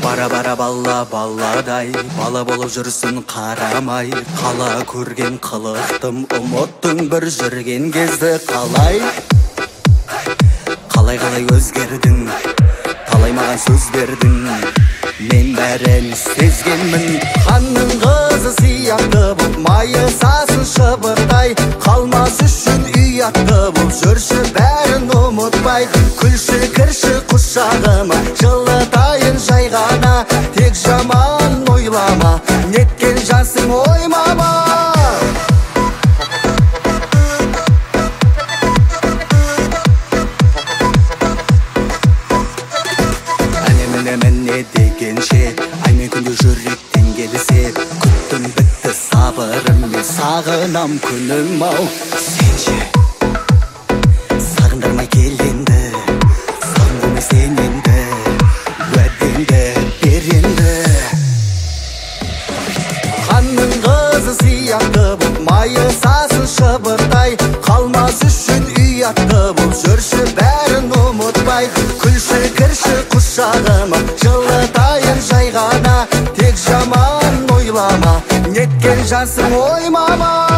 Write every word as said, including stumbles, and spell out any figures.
Бара-бара балла балладай, бала болып жүрсін қарамай. Қала көрген қылықтым, ұмыттың бір жүрген кезді. Қалай Қалай-қалай өзгердің, талай маған сөз бердің. Мен бәрін сезгенмін. Ханның қызы сияқты бұл, майы сасын шыбыртай. Қалмас үшін ұятты бұл, жүрші бәрін ұмытпай. Күлші кірші құшағыма, жылытайын жай ғана. Тек жаман ойлама, неткен жансың оймама. Міне дегенше, ай мен күнде жүректен келсе. Күттім бітті сабырым, мен сағынам күнім ау. Сен ше сағындырмай кел енді, сағындырмай сен енді, уәдеңді бер енді. Ханның қызы сияқты бұл, майы сасын шыбыртай. Қалмас үшін ұятты бұл, жүрші бәрін ұмытпай. Күлші кірші құшағыма, жылытайын жай ғана. Тек жаман ойлама, неткен жансың оймама.